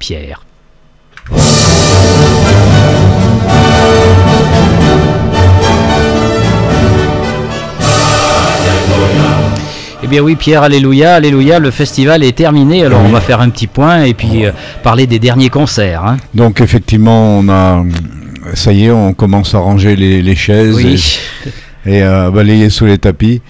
Pierre. Eh bien oui Pierre, alléluia, alléluia, le festival est terminé, alors on va faire un petit point et puis parler des derniers concerts. Hein. Donc effectivement, ça y est, on commence à ranger les chaises et à balayer sous les tapis.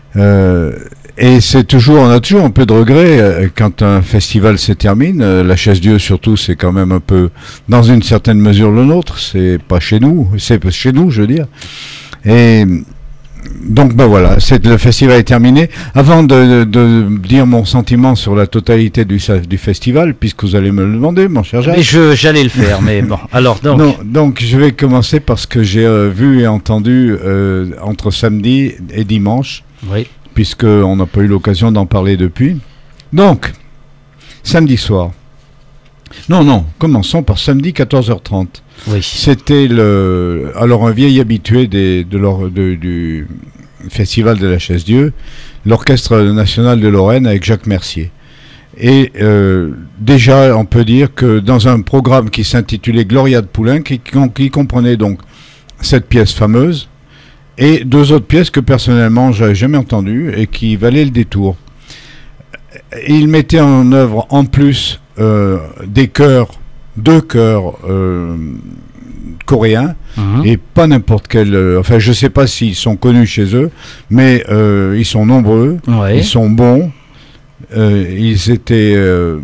Et on a toujours un peu de regret quand un festival se termine. La Chaise-Dieu surtout, c'est quand même un peu, dans une certaine mesure, le nôtre. C'est pas chez nous, c'est chez nous, je veux dire. Et donc voilà, le festival est terminé. Avant de dire mon sentiment sur la totalité du festival, puisque vous allez me le demander, mon cher Jacques. Mais j'allais le faire, mais bon. Alors donc je vais commencer par ce que j'ai vu et entendu entre samedi et dimanche. Oui. Puisqu'on n'a pas eu l'occasion d'en parler depuis. Donc, samedi soir. Non, commençons par samedi 14h30. Oui. C'était un vieil habitué du Festival de la Chaise-Dieu, l'Orchestre National de Lorraine avec Jacques Mercier. Et déjà, on peut dire que dans un programme qui s'intitulait Gloria de Poulenc, qui comprenait donc cette pièce fameuse, et deux autres pièces que personnellement j'avais jamais entendues et qui valaient le détour. Il mettait en œuvre en plus deux chœurs coréens, et pas n'importe quel. Enfin, je sais pas s'ils sont connus chez eux, mais ils sont nombreux, ils sont bons. Ils étaient.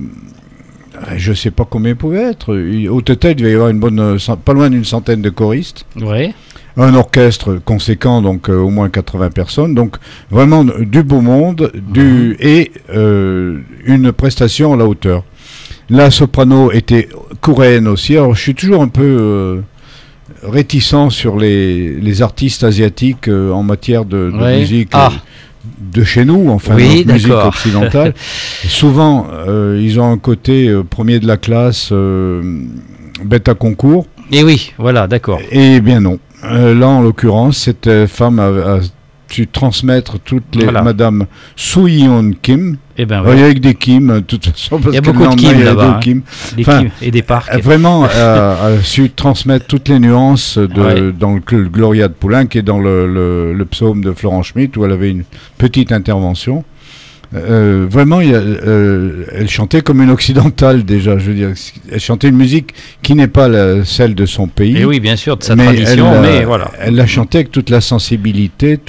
Je sais pas combien ils pouvaient être. Au total, il devait y avoir pas loin d'une centaine de choristes. Oui. Un orchestre conséquent, donc au moins 80 personnes, donc vraiment du beau monde, et une prestation à la hauteur. La soprano était coréenne aussi, alors je suis toujours un peu réticent sur les artistes asiatiques en matière de musique de chez nous, enfin de musique occidentale. Souvent, ils ont un côté premier de la classe, bête à concours. Et oui, voilà, d'accord. Eh bien non. Là, en l'occurrence, cette femme a su transmettre toutes les Madame Soo-Yeon Kim. Eh ben, il y a des Kim, de toute façon, parce il y a beaucoup de Kim là-bas. Kim. Des Kim et des parcs. Vraiment, a su transmettre toutes les nuances dans le Gloria de Poulenc et dans le psaume de Florent Schmitt, où elle avait une petite intervention. Vraiment, elle chantait comme une occidentale déjà. Je veux dire, elle chantait une musique qui n'est pas celle de son pays. Et oui, bien sûr, de sa tradition, mais voilà. Elle la chantait avec toute la sensibilité,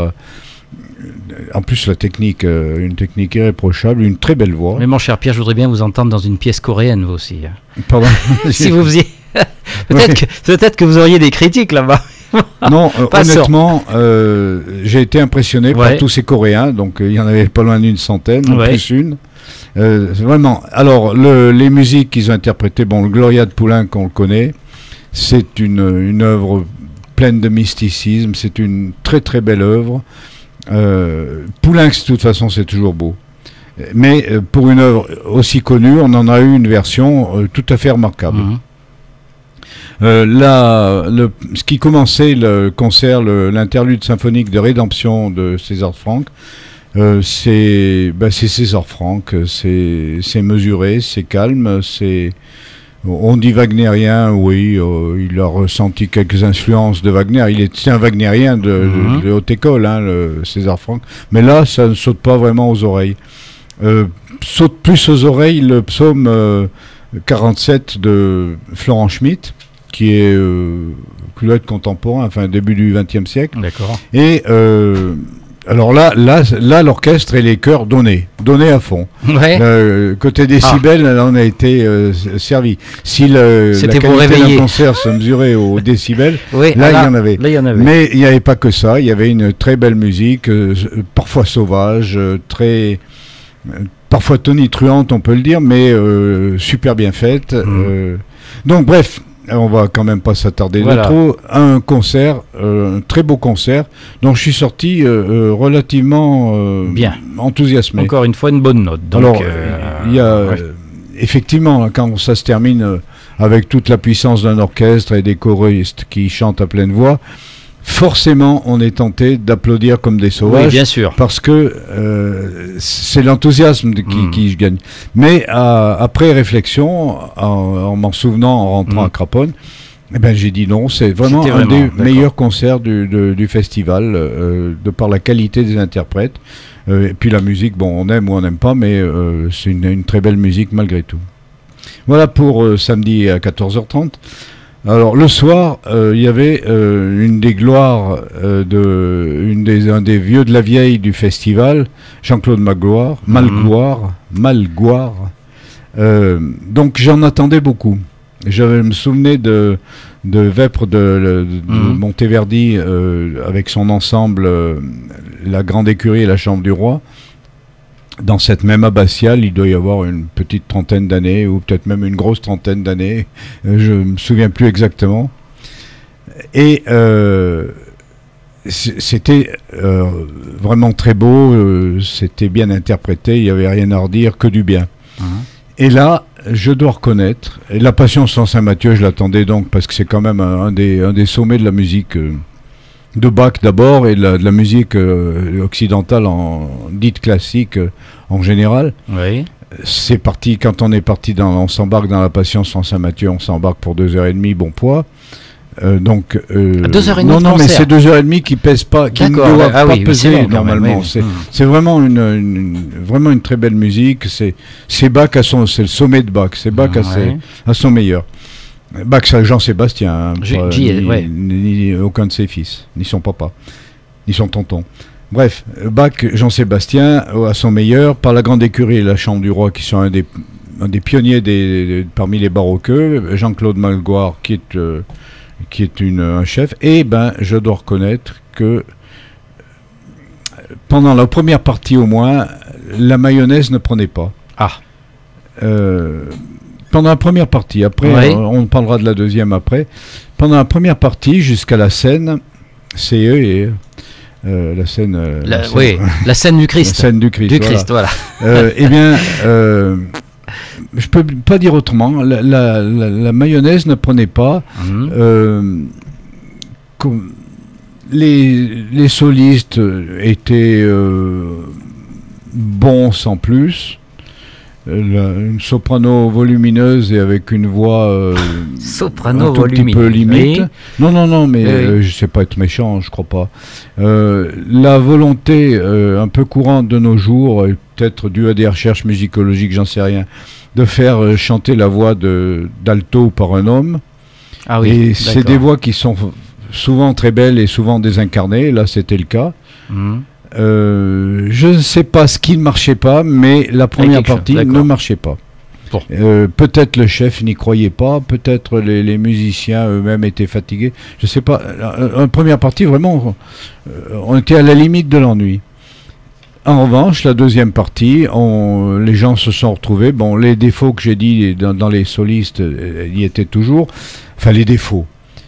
en plus la technique, une technique irréprochable, une très belle voix. Mais mon cher Pierre, je voudrais bien vous entendre dans une pièce coréenne, vous aussi. Pardon. Si vous faisiez, peut-être que vous auriez des critiques là-bas. Non, honnêtement, j'ai été impressionné par tous ces Coréens, donc il y en avait pas loin d'une centaine, plus une. Vraiment. Alors, les musiques qu'ils ont interprétées, le Gloria de Poulenc, on le connaît, c'est une œuvre pleine de mysticisme, c'est une très très belle œuvre. Poulenc, de toute façon, c'est toujours beau. Mais pour une œuvre aussi connue, on en a eu une version tout à fait remarquable. Ce qui commençait le concert, l'interlude symphonique de Rédemption de César Franck, c'est César Franck, c'est mesuré, c'est calme, on dit wagnérien, oui, il a ressenti quelques influences de Wagner, c'est un wagnérien de haute école, César Franck, mais là, ça ne saute pas vraiment aux oreilles. Saute plus aux oreilles le psaume 47 de Florent Schmitt, qui est culotte contemporain, enfin début du XXe siècle. D'accord. Et alors là, l'orchestre et les chœurs donnés à fond. Côté décibels, là, on a été servi. Si la qualité d'un concert se mesurait aux décibels, il y en avait. Mais il n'y avait pas que ça. Il y avait une très belle musique, parfois sauvage, parfois tonitruante, on peut le dire, mais super bien faite. Donc bref. On va quand même pas s'attarder de trop. Un concert, un très beau concert, dont je suis sorti relativement bien enthousiasmé. Encore une fois, une bonne note. Donc, alors, il y a effectivement, quand ça se termine avec toute la puissance d'un orchestre et des choristes qui chantent à pleine voix, forcément on est tenté d'applaudir comme des sauvages. Oui, bien sûr. Parce que c'est l'enthousiasme qui gagne. Mais après réflexion, en m'en souvenant en rentrant à Craponne, eh ben, j'ai dit non, c'est vraiment un des meilleurs concerts du festival, de par la qualité des interprètes. Et puis la musique, bon, on aime ou on n'aime pas, mais c'est une très belle musique malgré tout. Voilà pour samedi à 14h30. Alors le soir, il y avait une des gloires, un des vieux de la vieille du festival, Jean-Claude Malgoire. Donc j'en attendais beaucoup. Je me souvenais de Vêpres de Monteverdi avec son ensemble, la Grande Écurie et la Chambre du Roi. Dans cette même abbatiale, il doit y avoir une petite trentaine d'années, ou peut-être même une grosse trentaine d'années, je ne me souviens plus exactement. Et c'était vraiment très beau, c'était bien interprété, il n'y avait rien à redire, que du bien. Et là, je dois reconnaître, et la Passion sans Saint-Matthieu, je l'attendais donc, parce que c'est quand même un des sommets de la musique de Bach d'abord, et de la musique occidentale dite classique en général. Oui. C'est parti, quand on on s'embarque dans la Passion sans Saint-Matthieu, on s'embarque pour 2h30, bon poids. 2h30 non, mais c'est 2h30 qui pèsent pas, qui ne doivent pas peser normalement. C'est vraiment vraiment une très belle musique. C'est Bach c'est le sommet de Bach. C'est Bach à son meilleur. Bach, c'est Jean-Sébastien, ni aucun de ses fils, ni son papa, ni son tonton. Bref, Bach, Jean-Sébastien à son meilleur, par la Grande Écurie et la Chambre du Roi, qui sont un des pionniers parmi les baroqueux, Jean-Claude Malgoire, qui est un chef. Et je dois reconnaître que pendant la première partie au moins, la mayonnaise ne prenait pas. Pendant la première partie, après on parlera de la deuxième après. Pendant la première partie, jusqu'à la scène, la scène. La scène du Christ. La scène du Christ. Du Christ, voilà. Je peux pas dire autrement. La mayonnaise ne prenait pas. Les solistes étaient bons sans plus. Une soprano volumineuse et avec une voix soprano un tout petit peu limite. Oui. Non, mais je sais pas être méchant, je crois pas. La volonté un peu courante de nos jours, peut-être due à des recherches musicologiques, j'en sais rien, de faire chanter la voix d'alto par un homme. Et c'est des voix qui sont souvent très belles et souvent désincarnées. Là, c'était le cas. Je ne sais pas ce qui ne marchait pas, mais la première partie ne marchait pas. Bon. Peut-être le chef n'y croyait pas, peut-être les musiciens eux-mêmes étaient fatigués. Je ne sais pas. La première partie, vraiment, on était à la limite de l'ennui. En revanche, la deuxième partie, les gens se sont retrouvés. Bon, les défauts que j'ai dit dans les solistes, y étaient toujours. Enfin, les défauts.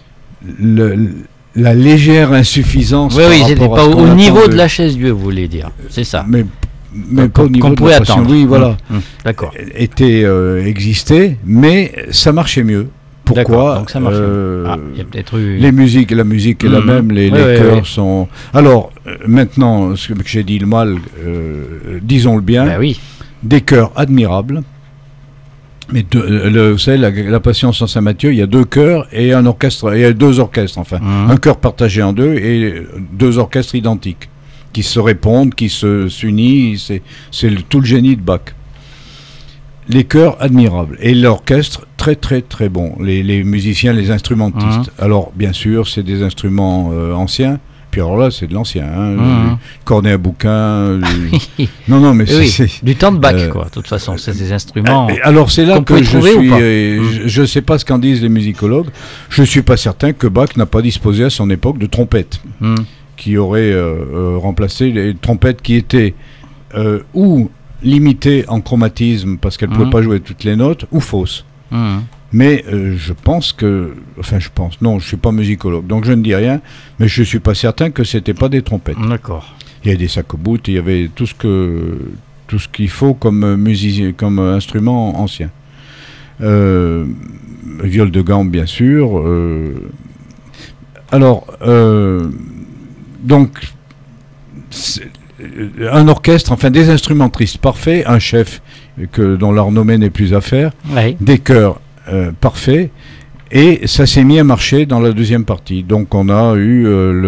La légère insuffisance. Oui, c'était pas au niveau de la chaise Dieu, vous voulez dire. C'est ça. Mais pas au niveau de la passion. Oui, voilà. D'accord. Existait, mais ça marchait mieux. Pourquoi? Donc ça marche. Y a peut-être eu... la musique est la même, les chœurs sont... Alors, maintenant, ce que j'ai dit le mal, disons le bien, des chœurs admirables. Mais vous savez, la Passion sans Saint-Matthieu, il y a deux chœurs et un orchestre, il y a deux orchestres, enfin. Un chœur partagé en deux et deux orchestres identiques, qui se répondent, qui s'unissent, c'est tout le génie de Bach. Les chœurs admirables et l'orchestre très très très bon. Les musiciens, les instrumentistes. Alors bien sûr, c'est des instruments anciens. Puis alors là, c'est de l'ancien. Cornet à bouquin. Non, mais c'est du temps de Bach, quoi. De toute façon, c'est des instruments. Alors c'est là que je suis. Je ne sais pas ce qu'en disent les musicologues. Je suis pas certain que Bach n'a pas disposé à son époque de trompettes qui auraient remplacé les trompettes qui étaient ou limitées en chromatisme parce qu'elles ne pouvaient pas jouer toutes les notes, ou fausses. Mais je pense que... Enfin, non, je ne suis pas musicologue, donc je ne dis rien, mais je ne suis pas certain que ce n'était pas des trompettes. D'accord. Il y avait des sacoboutes, il y avait tout ce qu'il faut comme instrument ancien. Viol de gamme, bien sûr. Alors, donc, un orchestre, enfin des instrumentistes parfaits, un chef dont la renommée n'est plus à faire, Oui. des chœurs parfaits, et ça s'est mis à marcher dans la deuxième partie. Donc on a eu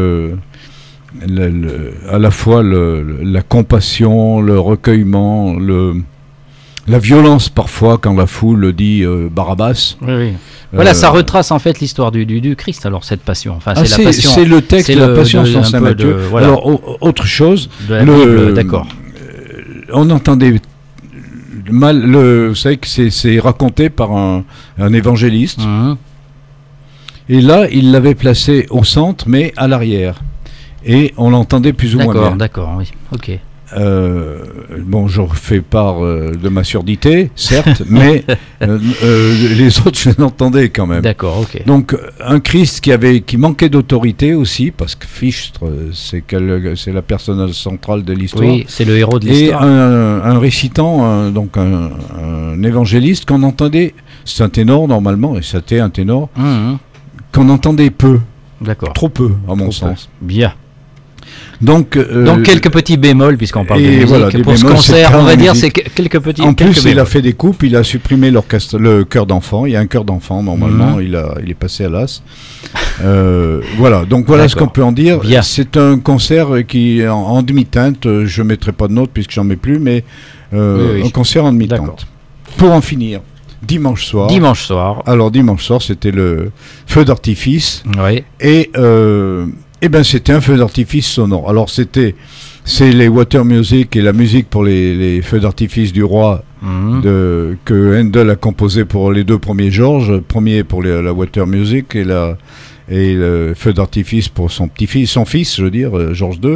à la fois la compassion, le recueillement, la violence parfois quand la foule dit Barabbas. Oui, oui. Voilà, ça retrace en fait l'histoire du Christ, alors cette passion. Enfin, c'est la passion. C'est le texte de la passion sans Saint Matthieu. Voilà. Alors, autre chose, de la Bible, d'accord. On entendait mal, vous savez que c'est raconté par un évangéliste. Mmh. Et là, il l'avait placé au centre, mais à l'arrière. Et on l'entendait plus ou moins bien. D'accord, oui, ok. Bon, je fais part de ma surdité, certes, mais les autres, je l'entendais quand même. D'accord, ok. Donc, un Christ qui manquait d'autorité aussi, parce que Fichtre, c'est la personnage centrale de l'histoire. Oui, c'est le héros de l'histoire. Et un récitant, donc un évangéliste qu'on entendait, c'est un ténor normalement, et c'était un ténor, qu'on entendait peu. D'accord. Trop peu, à mon sens. Bien. Donc quelques petits bémols, puisqu'on parle de musique. Voilà, pour ce concert, on va dire, c'est quelques petits. En plus, il bémols. a fait des coupes, il a supprimé le chœur d'enfant. Il y a un chœur d'enfant, normalement, il est passé à l'as. Voilà, donc voilà ce qu'on peut en dire. Bien. C'est un concert qui est en demi-teinte. Je ne mettrai pas de notes puisque j'en mets plus, mais un concert en demi-teinte. D'accord. Pour en finir, dimanche soir. Alors, dimanche soir, c'était le feu d'artifice. Oui. Et ben c'était un feu d'artifice sonore. Alors c'est les Water Music et la musique pour les feux d'artifice du roi que Handel a composé pour les deux premiers Georges, premier pour la Water Music et le feu d'artifice pour son fils, je veux dire, Georges II.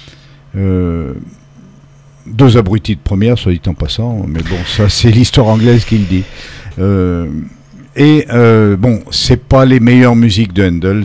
Deux abrutis de première, soit dit en passant, mais bon, ça c'est l'histoire anglaise qui le dit. Bon, c'est pas les meilleures musiques de Handel,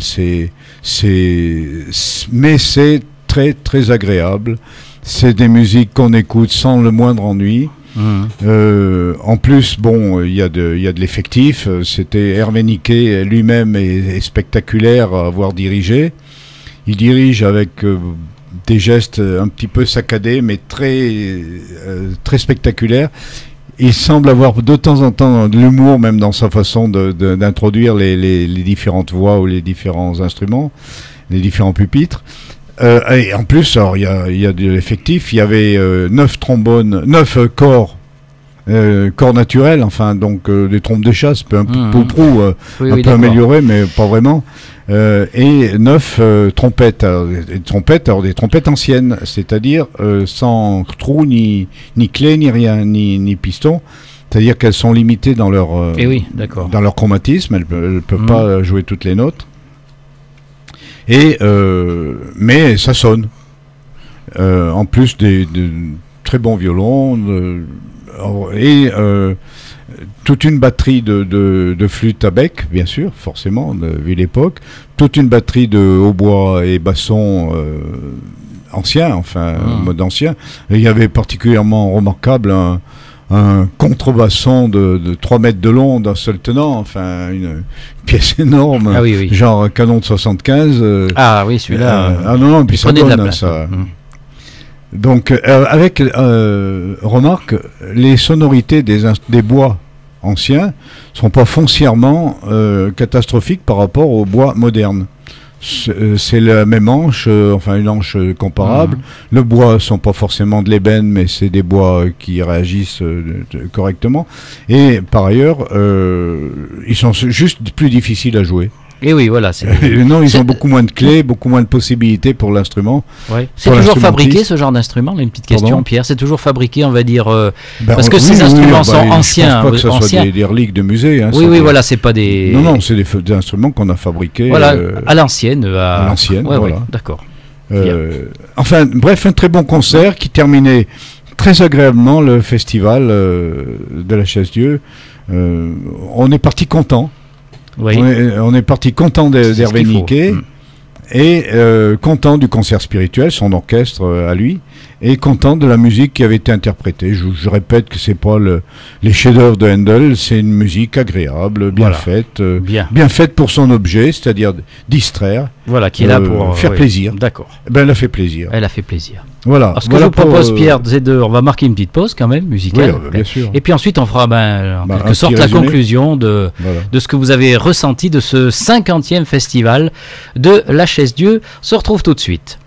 mais c'est très très agréable. C'est des musiques qu'on écoute sans le moindre ennui. En plus, bon, il y a de l'effectif. C'était Hervé Niquet lui-même est spectaculaire à avoir dirigé. Il dirige avec des gestes un petit peu saccadés, mais très très spectaculaires. Il semble avoir de temps en temps de l'humour, même dans sa façon d'introduire les différentes voix ou les différents instruments, les différents pupitres. Et en plus, alors il y a de l'effectif. Il y avait 9 corps naturels, enfin donc des trompes de chasse, un peu amélioré, mais pas vraiment. Et 9 trompettes, des trompettes anciennes, c'est-à-dire sans trou ni clé ni rien, ni piston, c'est-à-dire qu'elles sont limitées dans leur dans leur chromatisme, elles peuvent pas jouer toutes les notes. Mais ça sonne. En plus des très bons violons toute une batterie de flûtes à bec, bien sûr, forcément, vu l'époque. Toute une batterie de hautbois et bassons anciens, enfin, mode ancien. Et il y avait particulièrement remarquable un contrebasson de 3 mètres de long d'un seul tenant, enfin, une pièce énorme, genre un canon de 75. Ah oui, celui-là. Non, puis ça donne ça. Donc, remarque, les sonorités des bois anciens sont pas foncièrement catastrophiques par rapport aux bois modernes. C'est la même anche, enfin une anche comparable. Le bois sont pas forcément de l'ébène, mais c'est des bois qui réagissent correctement. Et par ailleurs, ils sont juste plus difficiles à jouer. Et oui, voilà. Non, ils ont beaucoup moins de clés, beaucoup moins de possibilités pour l'instrument. Ouais. C'est toujours fabriqué ce genre d'instrument. Une petite question, Pierre. C'est toujours fabriqué, on va dire, parce que ces instruments sont anciens. Je pense pas que ce soit des reliques de musée. Hein, voilà, c'est pas des. Non, c'est des instruments qu'on a fabriqués. Voilà, à l'ancienne. À l'ancienne, voilà. Ouais, d'accord. Enfin, bref, un très bon concert qui terminait très agréablement le festival de la Chaise-Dieu. On est parti content. Oui. On est parti content d'Hervé Niquet. et content du concert spirituel, son orchestre à lui, et content de la musique qui avait été interprétée. Je répète que c'est pas les chefs-d'œuvre de Handel, c'est une musique agréable, bien faite, bien faite pour son objet, c'est-à-dire distraire. Voilà, qui est là pour faire plaisir. D'accord. Ben, elle a fait plaisir. Elle a fait plaisir. Voilà. Alors, ce que je vous propose, Pierre, c'est on va marquer une petite pause quand même, musicale. Oui, bien sûr. Et puis ensuite, on fera en quelque sorte la conclusion de ce que vous avez ressenti de ce 50e festival de La Chaise-Dieu. On se retrouve tout de suite.